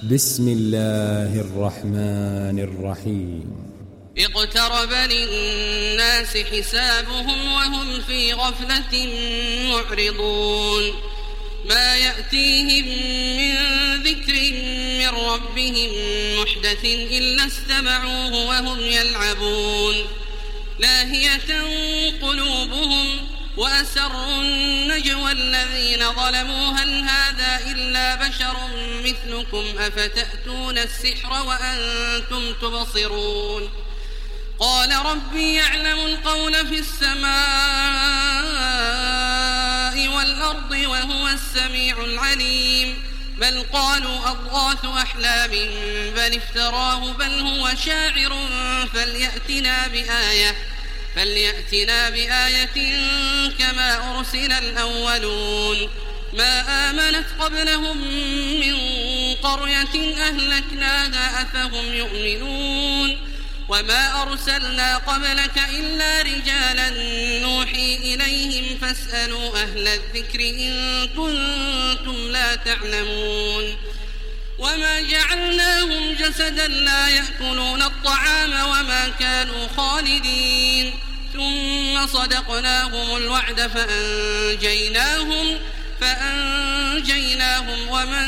بسم الله الرحمن الرحيم. اقترب للناس حسابهم وهم في غفلة معرضون ما يأتيهم من ذكر من ربهم محدث إلا استمعوه وهم يلعبون لاهية قلوبهم وأسروا النجوى الذين ظلموا هل هذا إلا بشر مثلكم أفتأتون السحر وأنتم تبصرون قال ربي يعلم القول في السماء والأرض وهو السميع العليم بل قالوا أضغاث أحلام بل افتراه بل هو شاعر فليأتنا بآية كما أرسل الأولون ما آمنت قبلهم من قرية أهلكناها أفهم يؤمنون وما أرسلنا قبلك إلا رجالا نوحي إليهم فاسألوا أهل الذكر إن كنتم لا تعلمون وما جعلناهم جسدا لا يأكلون الطعام وما كانوا خالدين ثم صدقناهم الوعد فأنجيناهم ومن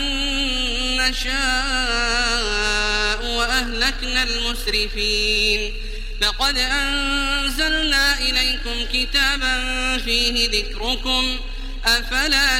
نشاء وأهلكنا المسرفين لقد أنزلنا إليكم كتابا فيه ذكركم أفلا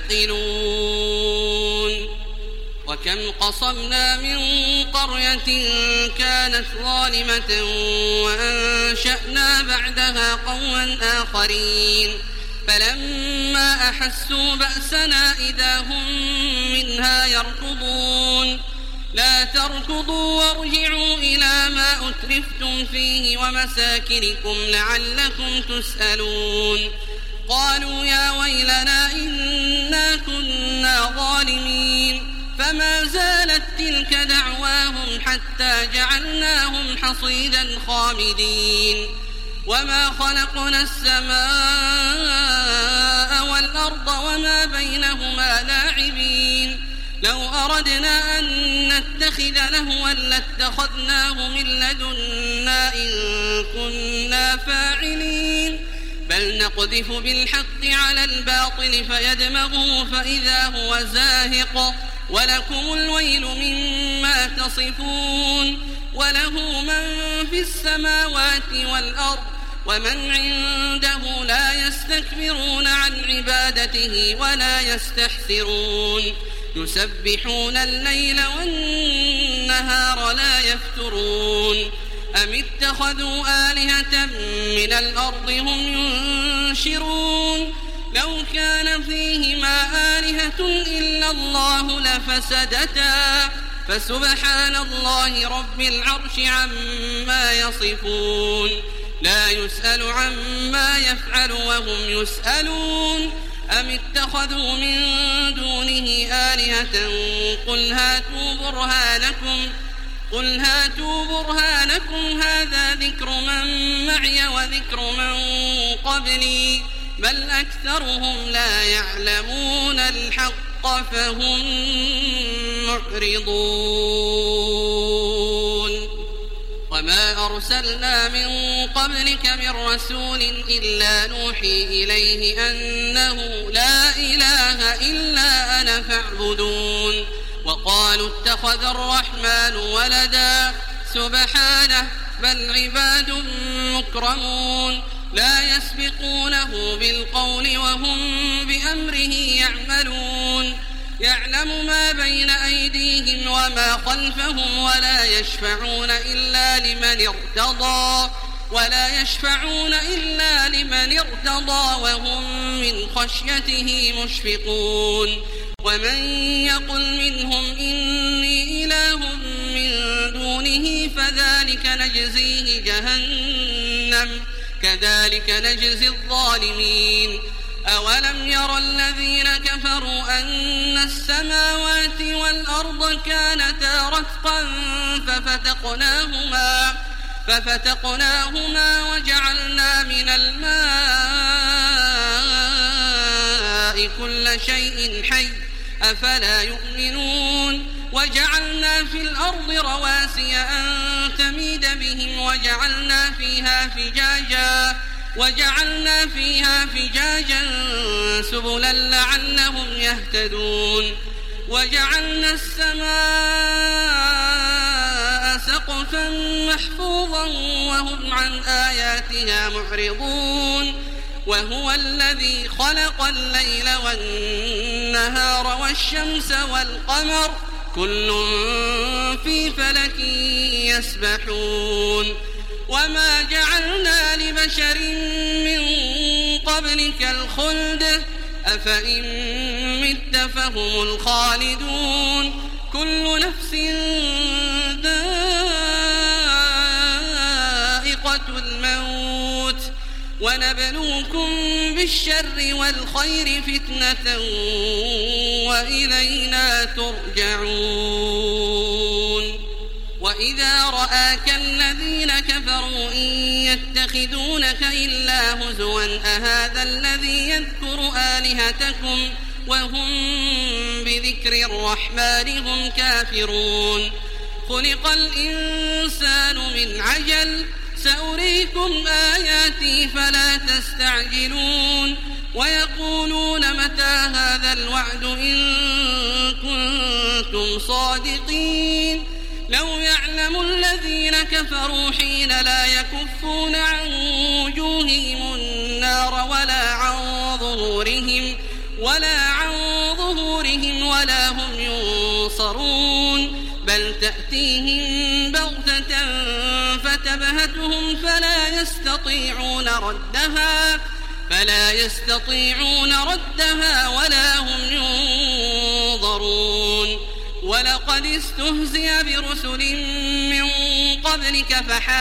تعقلون وكم قصمنا من قرية كانت ظالمة وأنشأنا بعدها قوما آخرين فلما أحسوا بأسنا إذا هم منها يركضون لا تركضوا وارجعوا إلى ما أترفتم فيه ومساكنكم لعلكم تسألون قالوا يا ويلنا إنا كنا ظالمين فما زالت تلك دعواهم حتى جعلناهم حصيدا خامدين وما خلقنا السماء والأرض وما بينهما لاعبين لو أردنا أن نتخذ لهوا لاتخذناه من لدنا إن كنا فاعلين بل نقذف بالحق على الباطل فيدمغه فإذا هو زاهق ولكم الويل مما تصفون وله من في السماوات والأرض ومن عنده لا يستكبرون عن عبادته ولا يستحسرون يسبحون الليل والنهار لا يفترون أم اتخذوا آلهة من الأرض هم ينشرون لو كان فيهما آلهة إلا الله لفسدتا فسبحان الله رب العرش عما يصفون لا يسأل عما يفعل وهم يسألون أم اتخذوا من دونه آلهة قل هاتوا برهانكم هذا ذكر من معي وذكر من قبلي بل أكثرهم لا يعلمون الحق فهم معرضون وما أرسلنا من قبلك من رسول إلا نوحي إليه أنه لا إله إلا أنا فاعبدون وقالوا اتخذ الرحمن ولدا سبحانه بل عباد مكرمون لا يسبقونه بالقول وهم بأمره يعملون يعلم ما بين أيديهم وما خلفهم ولا يشفعون إلا لمن ارتضى وهم من خشيته مشفقون ومن يقل منهم إني إله من دونه فذلك نجزيه جهنم كذلك نجزي الظالمين أولم ير الذين كفروا أن السماوات والأرض كانتا رتقا ففتقناهما وجعلنا من الماء كل شيء حي أفلا يؤمنون وجعلنا في الأرض رواسي أن تميد بهم وجعلنا فيها فجاجا سبلا لعلهم يهتدون وجعلنا السماء سقفا محفوظا وهم عن آياتها معرضون وهو الذي خلق الليل والنهار والشمس والقمر كل في فلك يسبحون وما جعلنا لبشر من قبلك الخلد أفإن مت فهم الخالدون كل نفس ذائقة الموت ونبلوكم بالشر والخير فتنة وإلينا ترجعون وإذا رآك الذين كفروا إن يتخذونك إلا هزوا أهذا الذي يذكر آلهتكم وهم بذكر الرحمن هم كافرون خلق الإنسان من عجل سأريكم آياتي فلا تستعجلون ويقولون متى هذا الوعد إن كنتم صادقين لو يعلم الذين كفروا حين لا يكفون عن وجوههم النار ولا عن ظهورهم ولا هم ينصرون بل تأتيهم بغتة فتبهتهم فلا يستطيعون ردها ولا هم ينظرون ولقد استهزئ برسل من قبلك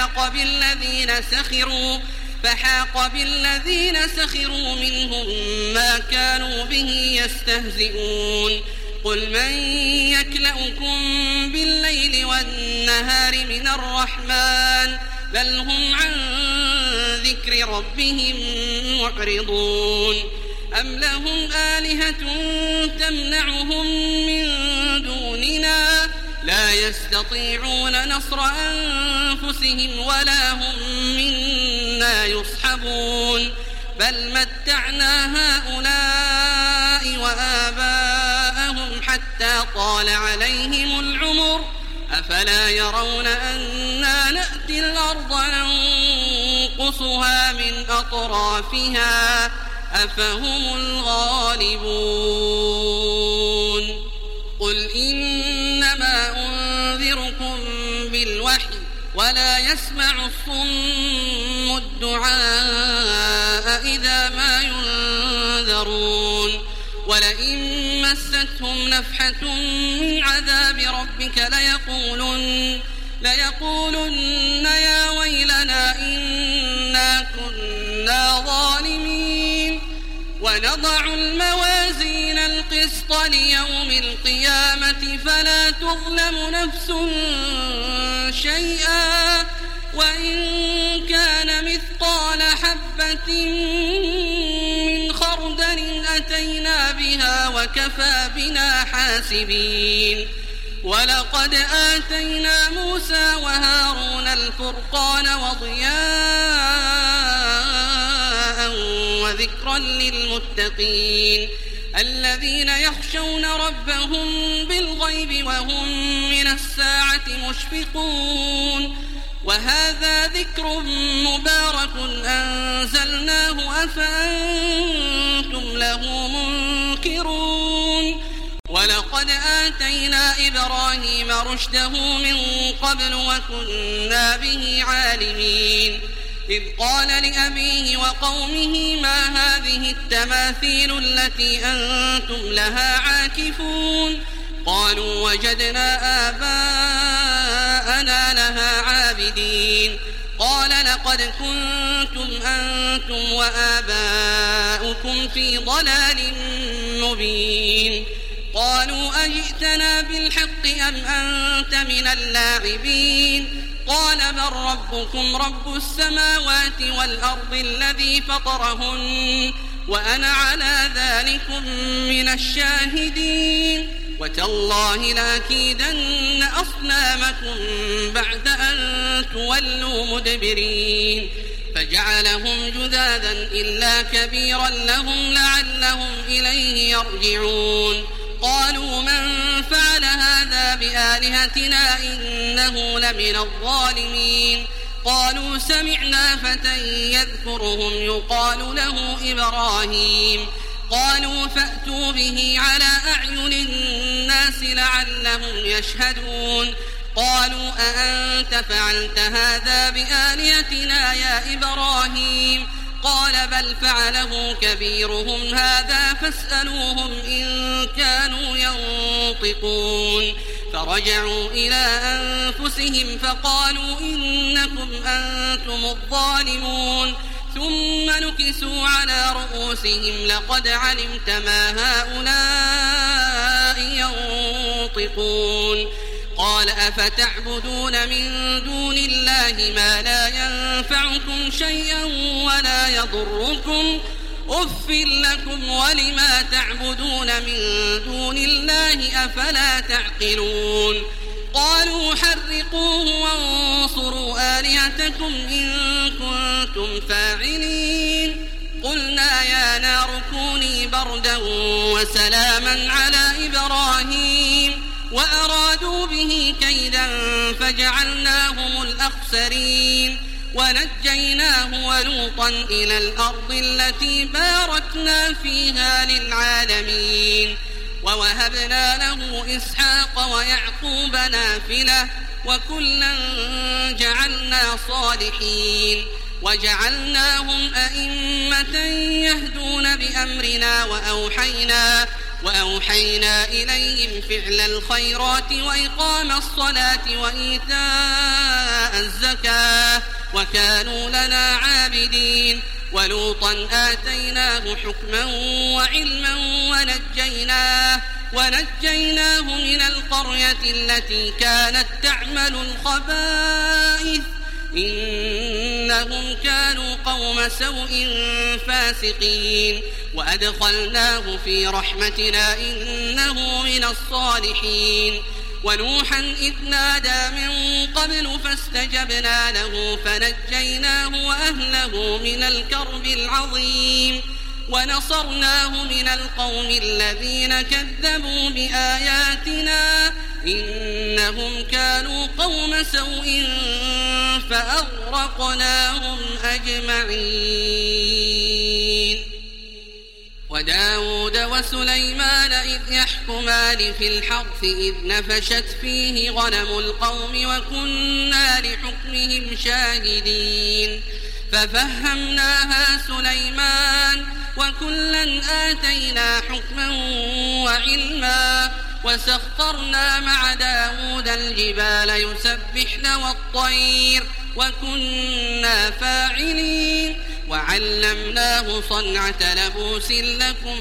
فحاق بالذين سخروا منهم ما كانوا به يستهزئون قل من يكلؤكم بالليل والنهار من الرحمن بل هم عن ذكر ربهم معرضون أم لهم آلهة تمنعهم من دوننا لا يستطيعون نصر أنفسهم ولا هم منا يصحبون بل متعنا هؤلاء وآباءهم حتى طال عليهم العمر أفلا يرون أنا نأتي الأرض ننقصها من أطرافها أفهم الغالبون قل إنما أنذركم بالوحي ولا يسمع الصم الدعاء إذا ما ينذرون ولئن مستهم نفحة من عذاب ربك ليقولن يا ويلنا إنا كنا ظالمين ونضع الموازين القسط ليوم القيامة فلا تظلم نفس شيئا وإن كان مثقال حبة من خردل أتينا بها وكفى بنا حاسبين ولقد آتينا موسى وهارون الفرقان وضياء وذكرا للمتقين الذين يخشون ربهم بالغيب وهم من الساعة مشفقون وهذا ذكر مبارك أنزلناه أفأنتم له منكرون ولقد آتينا إبراهيم رشده من قبل وكنا به عالمين إذ قال لأبيه وقومه ما هذه التماثيل التي أنتم لها عاكفون قالوا وجدنا آباءنا لها عابدين قال لقد كنتم أنتم وآباؤكم في ضلال مبين قالوا أجئتنا بالحق أم أنت من اللاعبين قال بل ربكم رب السماوات والأرض الذي فطرهن وأنا على ذلكم من الشاهدين وتالله لأكيدن أصنامكم بعد أن تولوا مدبرين فجعلهم جذاذا إلا كبيرا لهم لعلهم إليه يرجعون قالوا من فعل هذا بآلهتنا إنه لمن الظالمين قالوا سمعنا فتى يذكرهم يقال له إبراهيم قالوا فأتوا به على أعين الناس لعلهم يشهدون قالوا أأنت فعلت هذا بآلهتنا يا إبراهيم قال بل فعله كبيرهم هذا فاسألوهم إن كانوا ينطقون فرجعوا إلى أنفسهم فقالوا إنكم أنتم الظالمون ثم نكسوا على رؤوسهم لقد علمت ما هؤلاء ينطقون قال أفتعبدون من دون الله ما لا ينفعكم شيئا ولا يضركم أف لكم ولما تعبدون من دون الله أفلا تعقلون قالوا حرقوه وانصروا آلهتكم إن كنتم فاعلين قلنا يا نار كوني بردا وسلاما على إبراهيم وأرادوا به كيدا فجعلناهم الأخسرين ونجيناه ولوطا إلى الأرض التي باركنا فيها للعالمين ووهبنا له إسحاق ويعقوب نافلة وكلا جعلنا صالحين وجعلناهم أئمة يهدون بأمرنا وأوحينا إليهم فعل الخيرات وإقام الصلاة وإيتاء الزكاة وكانوا لنا عابدين ولوطا آتيناه حكما وعلما ونجيناه من القرية التي كانت تعمل الخبائث إنهم كانوا قوم سوء فاسقين وأدخلناه في رحمتنا إنه من الصالحين ونوحا إذ نادى من قبل فاستجبنا له فنجيناه وأهله من الكرب العظيم ونصرناه من القوم الذين كذبوا بآياتنا إنهم كانوا قوم سوء فأغرقناهم أجمعين وداود وسليمان إذ يحكمان في الحرث إذ نفشت فيه غنم القوم وكنا لحكمهم شاهدين ففهمناها سليمان وكلا آتينا حكما وعلما وسخرنا مع داود الجبال يسبحن والطير وكنا فاعلين وعلمناه صنعة لبوس لكم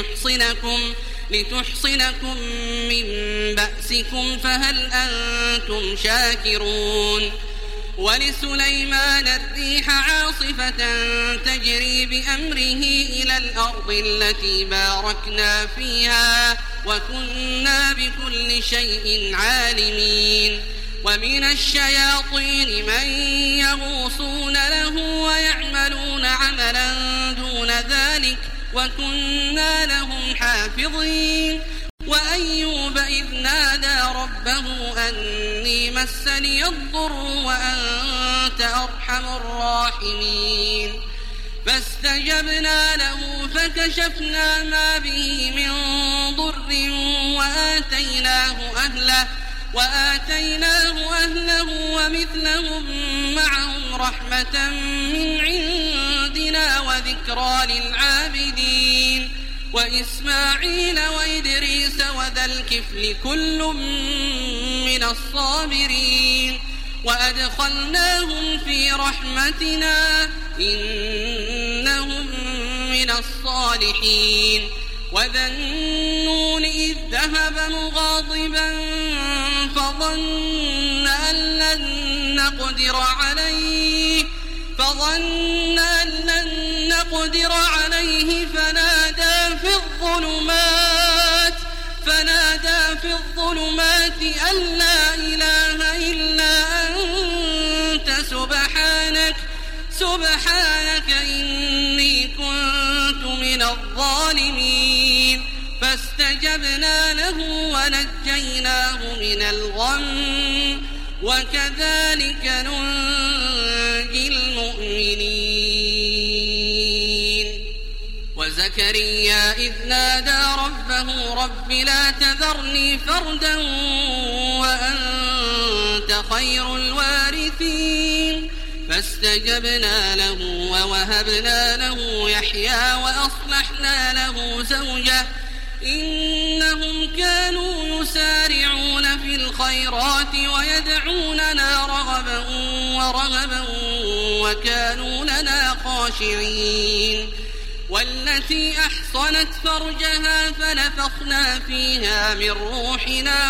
لتحصنكم من بأسكم فهل أنتم شاكرون ولسليمان الريح عاصفة تجري بأمره إلى الأرض التي باركنا فيها وكنا بكل شيء عالمين ومن الشياطين من يغوصون له ويعملون عملا دون ذلك وكنا لهم حافظين وأيوب إذ نادى ربه أني مسني الضر وأنت أرحم الراحمين فاستجبنا له فكشفنا ما به من ضر وآتيناه أهله ومثلهم معهم رحمة من عندنا وذكرى للعابدين وإسماعيل وإدريس وذا الكفل كل من الصابرين وأدخلناهم في رحمتنا إنهم من الصالحين وذا النون إذ ذهب مغاضبا فظن أن لن نقدر عليه فنادى أن لا إله إلا أنت سبحانك إني كنت من الظالمين فاستجبنا له ونجيناه من الغم وكذلك ننجي المؤمنين وزكريا إذ نادى ربه رب لا تذرني فردا وأنت خير الوارثين فاستجبنا له ووهبنا له يحيى وأصلحنا له زوجه إنهم كانوا يسارعون في الخيرات ويدعوننا رغبا ورهبا وكانوا لنا خاشعين والتي أحصنت فرجها فنفخنا فيها من روحنا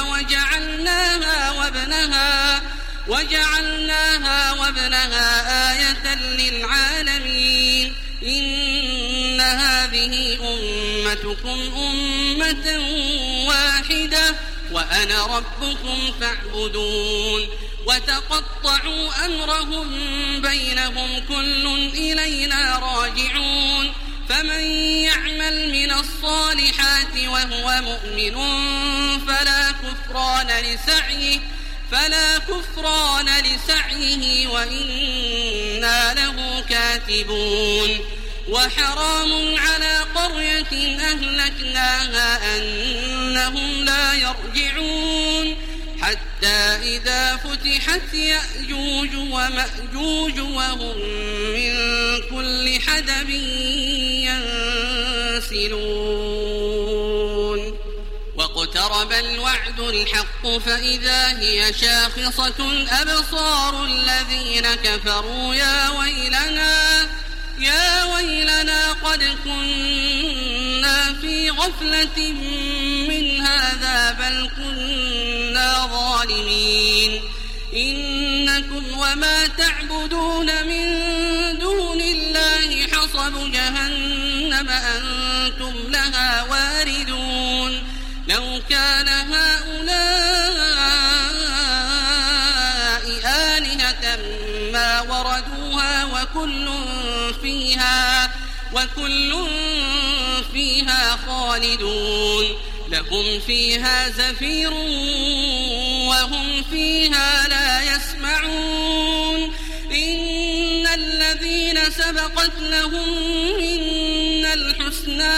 وجعلناها وابنها آية للعالمين إن هذه أمتكم أمة واحدة وأنا ربكم فاعبدون وتقطعوا أمرهم بينهم كل إلينا راجعون فمن يعمل من الصالحات وهو مؤمن فلا كفران لسعيه وإنا له كاتبون وحرام على قرية أهلكناها أنهم لا يرجعون حتى إذا فتحت يأجوج ومأجوج وهم من كل حدب ينسلون واقترب الوعد الحق فإذا هي شاخصة أبصار الذين كفروا يا ويلنا قد كنا في غفلة من هذا بل كنا ظالمين إنكم وما تعبدون من دون الله حصب جهنم أنتم لها واردون لو كان هؤلاء آلهة ما وردوها وكل فيها خالدون لهم فيها زفير وهم فيها لا يسمعون إن الذين سبقت لهم منا الحسنى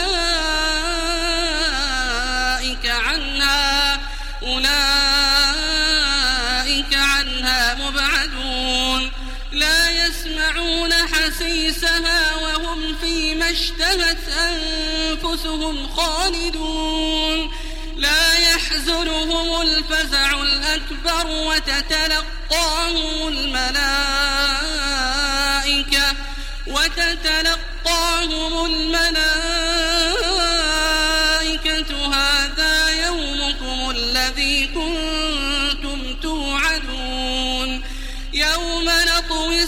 أولئك عنها مبعدون لا يسمعون حسيسها وهم فيما اشتهت أنفسهم خالدون لا يحزنهم الفزع الأكبر وتتلقاهم الملائكة هذا يومكم الذي كنتم توعدون يوم نطوي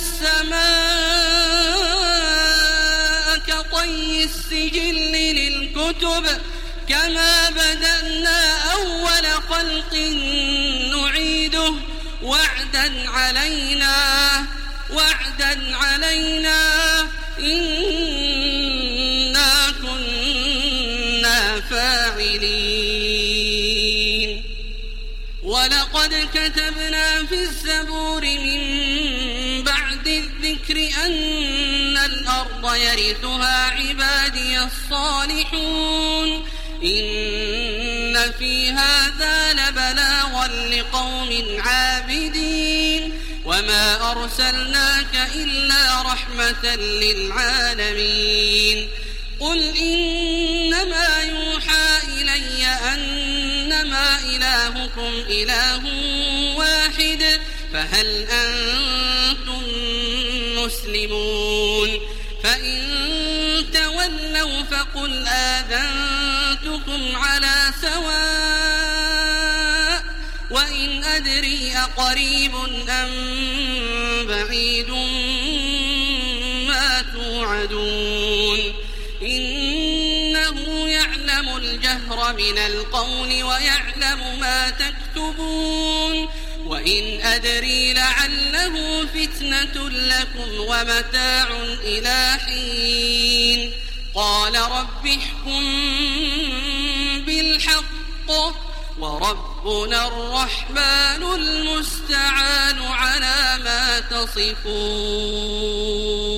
السماء كطي السجل للكتب كما بدأنا أول خلق نعيده وعدا علينا إنا كنا فاعلين ولقد كتبنا في الزبور من بعد الذكر أن الأرض يرثها عبادي الصالحون إن في هذا لبلاغا لقوم عابدين وما أرسلناك إلا رحمة للعالمين قل إنما يوحى إلي أنما إلهكم إله واحد فهل أنتم مسلمون فإن تولوا فقل آذنتكم على سواء وإن أدري أقريب أم بعيد ما توعدون إنه يعلم الجهر من القول ويعلم ما تكتمون تكتبون وإن أدري لعله فتنة لكم ومتاع إلى حين قال رب احكم بالحق وربنا الرحمن المستعان على ما تصفون